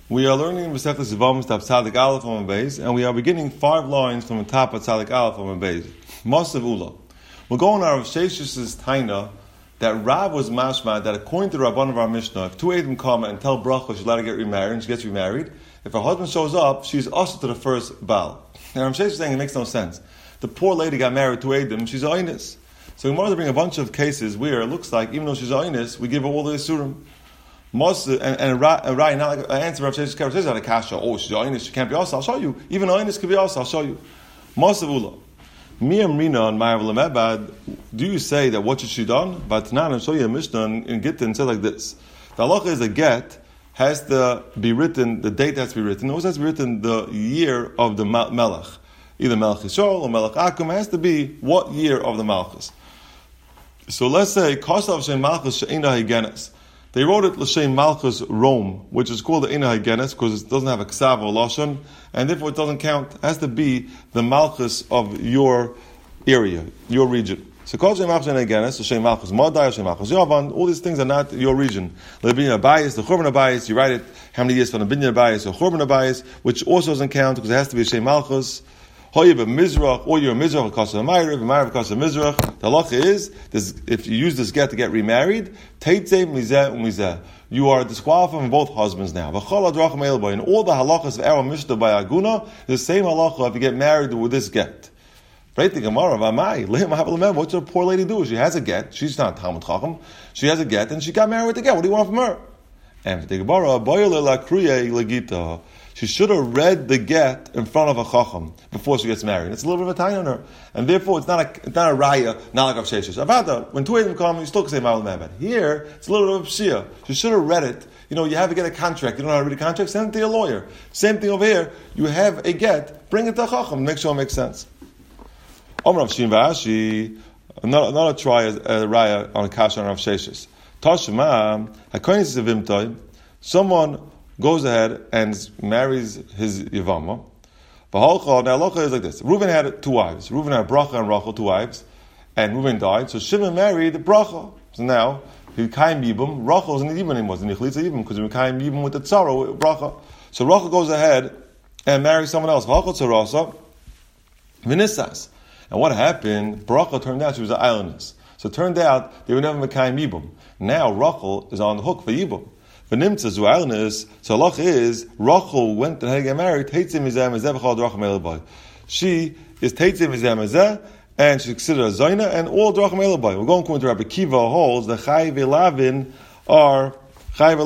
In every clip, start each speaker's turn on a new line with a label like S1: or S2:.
S1: We are learning Masechtas Yevamos Daf Tzadik Aleph Amud Beis, and we are beginning 5 lines from the top of Tzadik Aleph Amud Beis. Masav Ula. We're going on Rav Shesh's Taina that Rav was mashma that according to the Rabban of our Mishnah, if two Eidim come and tell Bracha she's allowed to get remarried, and she gets remarried, if her husband shows up, she's usher to the first Baal. Now Rav Shesh is saying it makes no sense. The poor lady got married to Eidim, she's Oinus. So we wanted to bring a bunch of cases where it looks like, even though she's Oinus, we give her all the Isurim. And right now, like I answer Rav Shesh's Rav Shesh had a kasha. Oh, she's Oinus, she can't be also. I'll show you. Even Oinus could be also. I'll show you. Masavula. Miyam Rina and Ma'av Lamebad. Do you say that what should she done? But now I'll show you a Mishnah in Gittin says like this: the halacha is a get has to be written. The date has to be written. It also has to be written the year of the Melech, either Melech Yisrael or Melech Akum. It has to be what year of the Malchus. So let's say Kosav Shem Malchus She'ina Higenes. They wrote it L'Shem Malchus Rome, which is called the Ina Higenes because it doesn't have a Ksav or Lashon, and therefore it doesn't count. It has to be the Malchus of your area, your region. So call Shem Malchus Ina Higenes, L'Shem Malchus Madai, L'Shem Malchus Yavan, all these things are not your region. L'Binyan Abayis, the Churban Abayis, you write it how many years from the Binyan Abayis or Churban Abayis, which also doesn't count because it has to be Shem Malchus. Hoyev a Mizrach, or you're a Mizrach, because of a Ma'ariv, because of Mizrach. The halacha is, if you use this get to get remarried, Teitzeh Mizeh Umizeh. You are disqualified from both husbands now. In all the halachas of our Mishnah by Aguna, the same halacha if you get married with this get. Right? The Gemara, what's a poor lady do? She has a get. She's not Talmud Chacham. She has a get, and she got married with the get. What do you want from her? And the Gemara, she should have read the get in front of a chacham before she gets married. It's a little bit of a time on her, and therefore it's not a raya, not like Rav Sheshes. Avada, when two Eidim come, you still can say Ma'al Mehmet. Here, it's a little bit of pshia. She should have read it. You know, you have to get a contract. You don't know how to read a contract. Send it to your lawyer. Same thing over here. You have a get. Bring it to a chacham. Make sure it makes sense. Omer Rav Shin V'Ashi, another try a raya on a kasha on Rav Sheshes. Tashma hakonis zevimtoi. Someone goes ahead and marries his Yavama. Now, halacha is like this. Reuven had 2 wives. Reuven had Bracha and Rachel, 2 wives. And Reuven died, so Shimon married Bracha. So now, he Kaim Yibam. Rachel isn't even anymore. It's Nichlitza Yibam, because he Kaim Yibam with the Tzara, with Bracha. So Rachel goes ahead and marries someone else. Rachel Tzarasa, Vinissas. And what happened? Bracha turned out she was an islandess. So it turned out they were never Kaim Yibam. Now Rachel is on the hook for Yibam. But Nimtza Zu'alnis, so Allah is, Rachel went and had to get married, Teitzim Mizeh Mezeh B'chal Drachim Elabay. She is Teitzim Mizeh Mezeh, and she's considered a Zaina, and all Drachim Elabay. We're going according to Rabbi Kiva holds, the Chai V'Lavin are as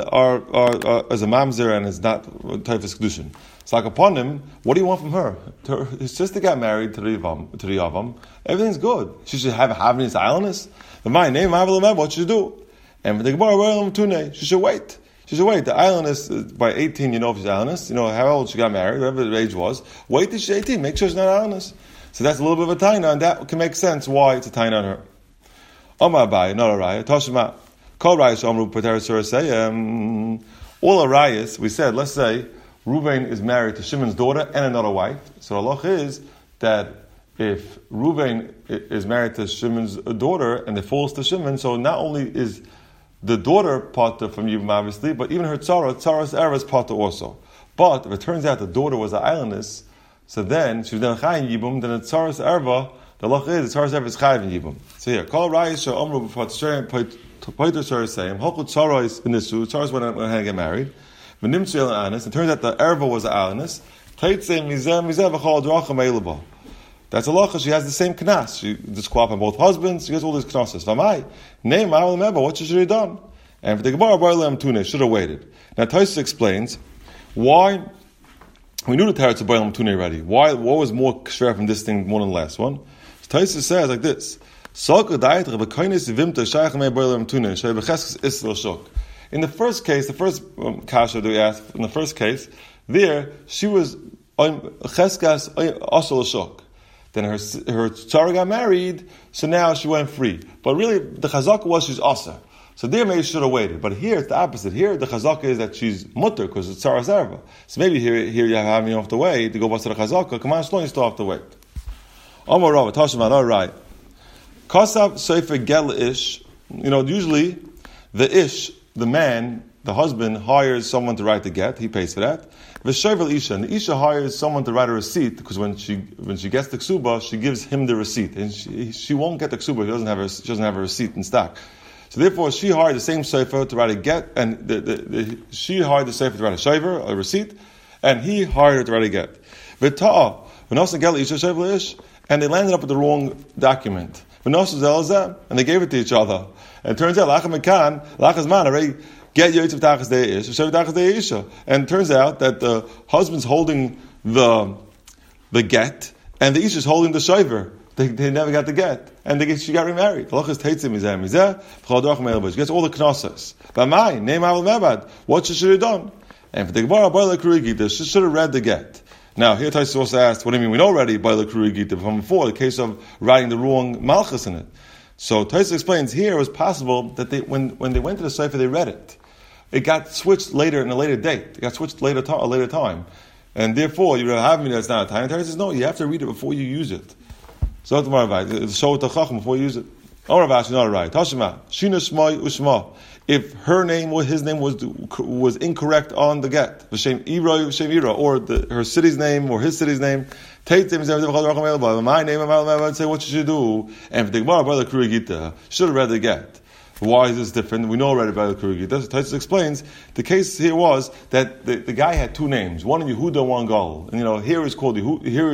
S1: a mamzer, and is not Taifas Kedushin. It's like upon him, what do you want from her? His sister got married to the Yavam. Everything's good. She should have Havnis Islandess. The my name, what should she do? And the Gemara, she should wait. She should wait. The islandess, by 18, you know if she's islandess. You know how old she got married, whatever the age was. Wait till she's 18. Make sure she's not islandess. So that's a little bit of a taina, and that can make sense why it's a taina on her. Omar Abai, not a raya. Toshima. Kol rayas omru pater surasei. All a rayas, we said, let's say, Reuven is married to Shimon's daughter and another wife. So the halach is that if Reuven is married to Shimon's daughter and it falls to Shimon, so not only is the daughter parta from Yibam, obviously, but even her Tzara's era is parta also. But if it turns out the daughter was an islandess, so then she was then Chayim Yibam, then the Tzara's erva, the lach is the Tzara's erva is Chayim Yibam. So here, Kol Rayis Omru B'Fatzshem Poiter Tzara saying Hokul Tzara is in the Su. Tzara's when I get married. V'Nim Tzil Anis. It turns out the erva was an islandess. Teitzei Mizeh V'Chol Drachim Eilabah. That's a lacha. She has the same knas. She disqualified both husbands. She has all these knasses. V'mai name I will remember what she should have done. And for the Gemara Barlam Tune should have waited. Now Tosfos explains why we knew the Teretz of Barlam Tune already. What was more kshver from this thing more than the last one? So Tosfos says like this: in the first case, the first kasha that we asked in the first case, there she was cheskas asol shok. Then her tzara got married, so now she went free. But really, the chazaka was she's asa. So there maybe she should have waited. But here it's the opposite. Here the chazaka is that she's mutter because it's tzara zerva. So maybe here you have me off the way to go bust the chazaka. Come on, you still have to wait. Omar Rava Tashman, all right. Kasav Sefer Gel Ish. You know, usually the ish, the man, the husband hires someone to write the get, he pays for that. V'shovel isha, and the isha hires someone to write a receipt, because when she gets the ksuba, she gives him the receipt, and she won't get the ksuba, she doesn't have a receipt in stock. So therefore, she hired the same sefer to write a get, and she hired the sefer to write a shaver, a receipt, and he hired her to write a get. V'ta'ah, v'nosan gel isha shovel ish, and they landed up with the wrong document. V'nosan zelzeh, and they gave it to each other. And it turns out, lachas man, already get yoitzav tachas dei ish, shav tachas dei isha. And it turns out that the husband's holding the get, and the isha is holding the shaver. They never got the get, and she got remarried. Halachas teitzim mizeh mizeh, v'chol dorach she gets all the knossos. But my name Avil Mebad, what she should have done? And for the Gemara, Boile Krui Gita, she should have read the get. Now, here Taisus also asked, what do you mean? We know already Boile Krui Gita from before, the case of writing the wrong malchus in it. So Taisus explains here it was possible that when they went to the Sefer, they read it. It got switched later in a later date. It got switched a later time. And therefore, you have me that's not a time. Taisus says, no, you have to read it before you use it. So that's the show it to Chacham before you use it. Not right. Tashima, Shina Shmai Ushma. If her name or his name was incorrect on the get, V'shem Ira, or her city's name or his city's name, my name, I'd say what you should do. And if the Gemara by the Krui Gita, should have read the get. Why is this different? We know already by the Krui Gita. Taisus explains the case here was that the guy had two names, one Yehuda, one Gal. And here is called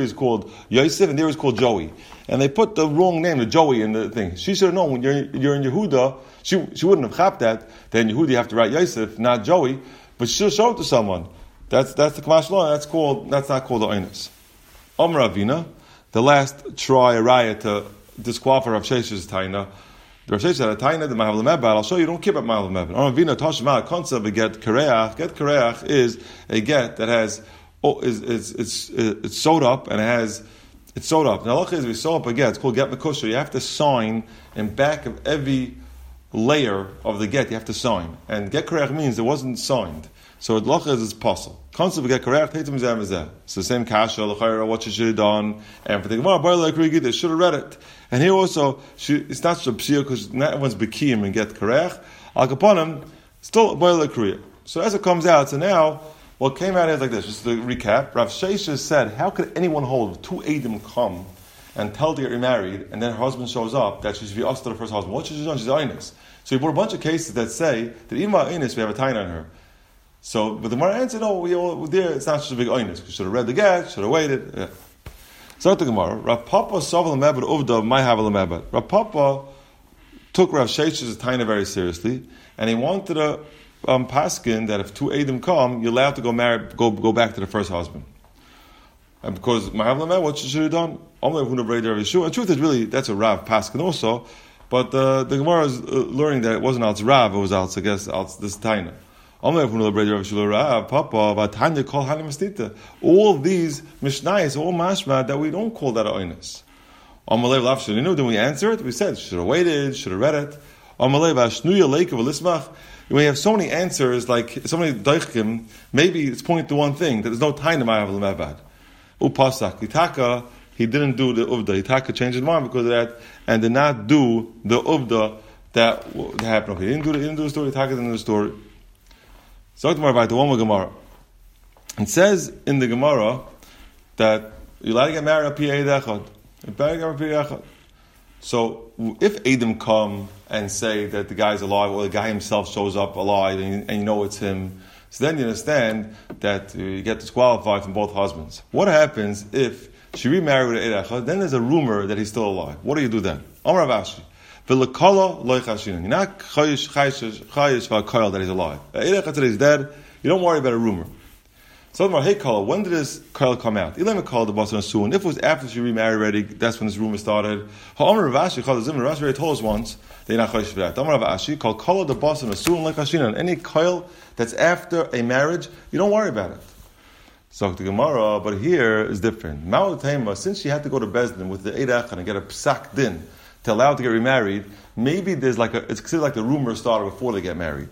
S1: Yosef, and there is called Joey. And they put the wrong name, the Joey, in the thing. She should have known when you're in Yehuda. She wouldn't have chapped that. Then Yehuda you have to write Yosef, not Joey. But she'll show it to someone. That's the Kamash law. That's not called the Oinus. Ravina, the last try raya to disqualify Rav Shesh's taina. The Rav Shesh had a taina the Mahav Lemebad. I'll show you. Don't keep up Mahav Lemebad. Ravina Tashma concept of get kareach. Get kareach is a get that has it's sewed up and it's sewed up. Now, look, we sew up a get. It's called get mekusha. You have to sign in back of every layer of the get. You have to sign, and get kareach means it wasn't signed. So the loch is possible. Concept of get correct, it's the same kasha, what you should have done, and for the Gemara, they should have read it. And here also, it's not so psia because not everyone's bekim and get correct. Al kaponim, still boiler kriya. So as it comes out, so now what came out is like this. Just to recap, Rav Shesha said, how could anyone hold two Eidim come and tell her to get remarried, and then her husband shows up that she should be asked to the first husband? What should she have done? She's Einus. So he brought a bunch of cases that say that even by Einus we have a time on her. So, but the Gemara answered, no, it's not such a big oinus. You should have read the get, should have waited. Yeah. So the Gemara, Rav Papa Saval Mebad Uvda Mai Havel Mebad. Rav Papa took Rav Shesh's taina very seriously, and he wanted a paskin that if two Eidim come, you're allowed to go back to the first husband. And because Mai Havel Mebad, what you should have done? And truth is really that's a Rav paskin also, but the Gemara is learning that it wasn't Alts Rav, it was Alts, I guess, Alts this taina. All these mishnayos, all mashma that we don't call that a oinus. Then we answer it. We said should have waited, should have read it. We have so many answers, like so many daichkim. Maybe it's pointing to one thing that there's no time to ma'av l'mebad. Upasak Itaka, he didn't do the uvda. Itaka changed his mind because of that and did not do the uvda that happened. Okay, he didn't do the story. Itaka didn't do the story. So the one more Gemara. It says in the Gemara that you're allowed to get married a pi. So if Edom come and say that the guy's alive, or the guy himself shows up alive, and you know it's him, so then you understand that you get disqualified from both husbands. What happens if she remarried with Eid? Then there's a rumor that he's still alive. What do you do then? Amar Rav Ashi. You're not chayish v'akoyel that he's alive. That he's dead. You don't worry about a rumor. So hey Kala, when did this koyel come out? If it was after she remarried already, that's when this rumor started. Rav already told us once that you're not chayish for that. Rav Ashi called Kala the boss and asun like Hashinan. Any koyel that's after a marriage, you don't worry about it. So the Gemara, but here is different. Ma'otema, since she had to go to Bezdin with the Eidach and get a psak din to allow to get remarried, maybe there's it's considered like the rumor started before they get married.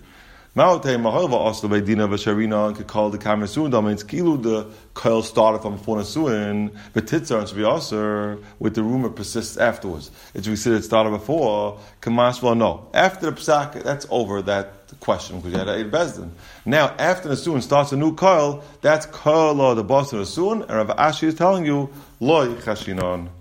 S1: The koil started from before Nesuin, but Titzar should be also with the rumor persists afterwards. It's considered it started before. Kamashva, no. After the psak, that's over. That question because you had Eid Bezdin. Now, after the Nisuin starts a new coil, that's Koil or the boss of the Nisuin, and Rav Ashi is telling you, Loi Chashinon.